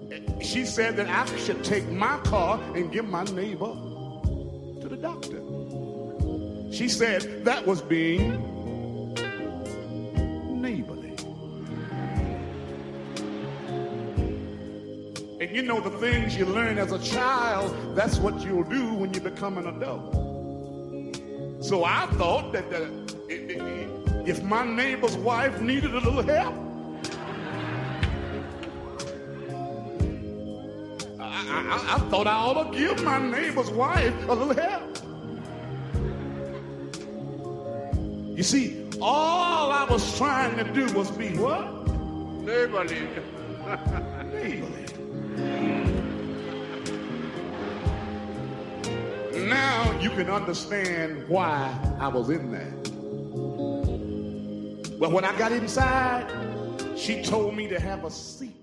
she said that I should take my car and give my neighbor to the doctor. She said that was being neighborly. And you know, the things you learn as a child, that's what you'll do when you become an adult. So I thought that if my neighbor's wife needed a little help, I thought I ought to give my neighbor's wife a little help. You see, all I was trying to do was be what? Neighborly. Neighborly. Now you can understand why I was in there. Well, when I got inside, she told me to have a seat.